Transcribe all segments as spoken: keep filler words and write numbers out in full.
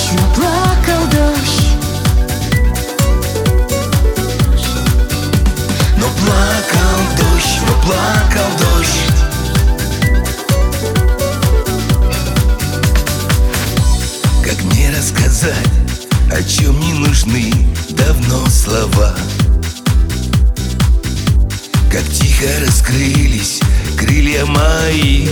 дождь, но плакал дождь. Но плакал дождь, но плакал дождь. Как мне рассказать, о чем не нужны давно слова? Как тихо раскрылись крылья мои.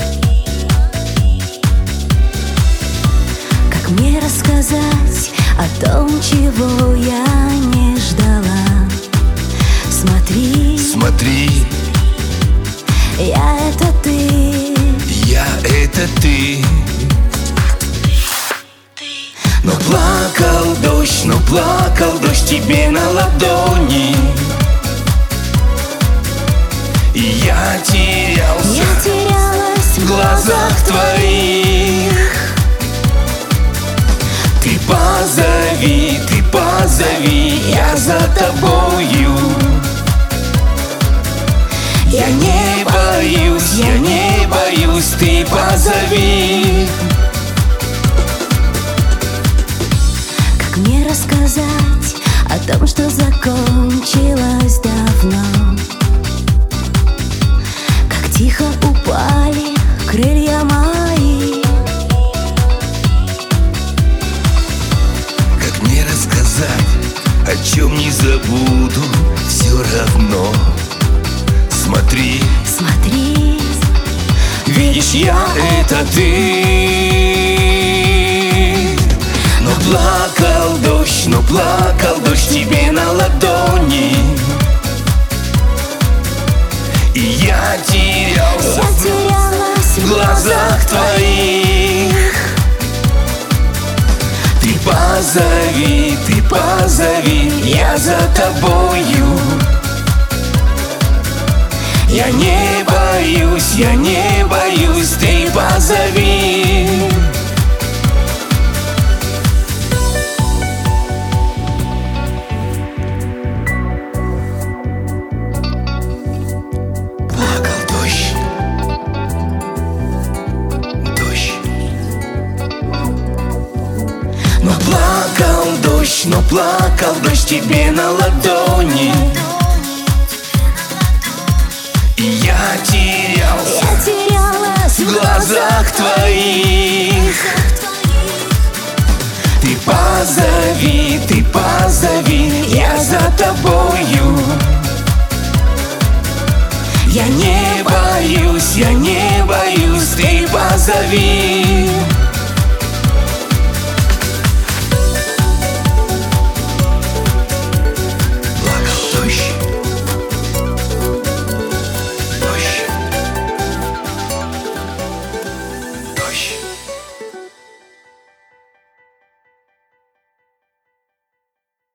Как мне рассказать о том, чего я не ждала? Смотри, Смотри, я — это ты. я — это ты. Но плакал дождь, но плакал дождь тебе на ладони. И я терялся Я терялась в глазах твоих. Ты позови, ты позови, я за тобою. Я не боюсь, я не боюсь, ты позови. Как мне рассказать о том, что закончилось давно? Как тихо упали крылья мои. Как мне рассказать, о чем не забуду, все равно. Смотри, Смотри, видишь, я — это ты. Но плакал дождь, но плакал дождь тебе на ладони. И я терялся я терялась в глазах твоих. Ты позови, ты позови, я за тобою. Я не боюсь, я не боюсь, ты позови. Плакал дождь, дождь. Но плакал дождь, но плакал дождь тебе на ладони. И я терялся я терялась в глазах твоих. Ты позови, ты позови, я за тобою. Я не боюсь, я не боюсь, ты позови.